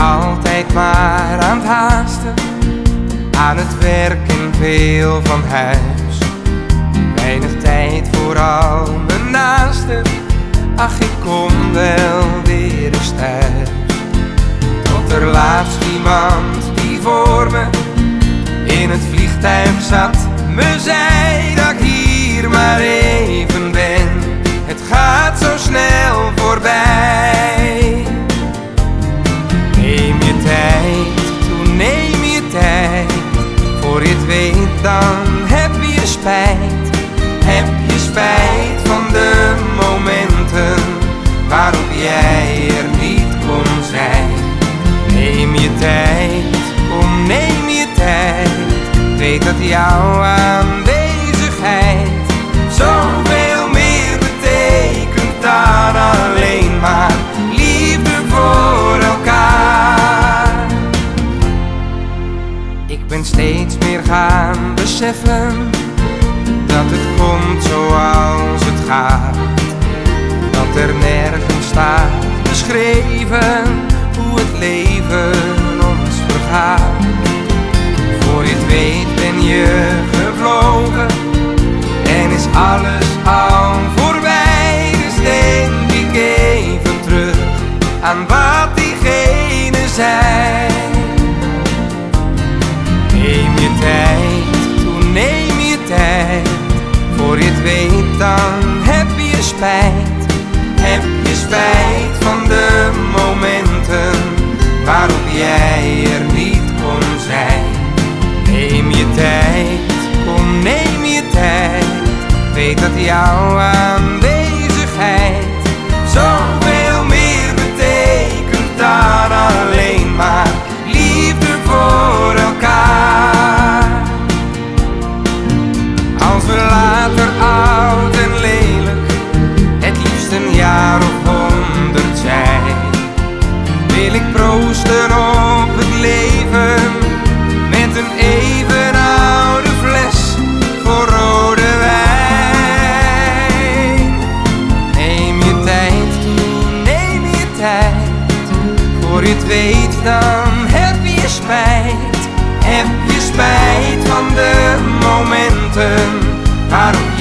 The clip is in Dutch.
altijd maar aan het haasten, aan het werk en veel van huis. Weinig tijd voor al mijn naasten, ach ik kom wel weer eens thuis. Tot er laatst iemand die voor me in het vliegtuig zat, me zei dat ik hier maar even ben. Het gaat zo snel voorbij. Neem je tijd, toen neem je tijd. Voor je het weet dan heb je spijt. Heb je spijt van de momenten waarop jij er niet kon zijn. Neem je tijd, kom neem je tijd. Weet dat jouw aanwezigheid zoveel meer betekent dan alleen maar liefde voor elkaar. Ik ben steeds meer gaan beseffen dat het komt zoals het gaat. Dat er nergens staat beschreven hoe het leven ons vergaat. Voor je het weet ben je gevlogen en is alles al voorbij. Dus denk ik even terug aan wat diegene zei. Neem je tijd, toen neem je tijd. Voor je het weet dan heb je spijt. Heb je spijt van de momenten waarop jij er niet kon zijn. Neem je tijd, kom neem je tijd. Weet dat jouw aanwezigheid zoveel meer betekent dan alleen maar liefde voor elkaar. Als we later oud en lelijk, het liefst een jaar of 100 zijn, wil ik proosten op het leven met een even oude fles voor rode wijn. Neem je tijd, toen neem je tijd. Voor je het weet dan heb je spijt. Heb je spijt van de momenten waarop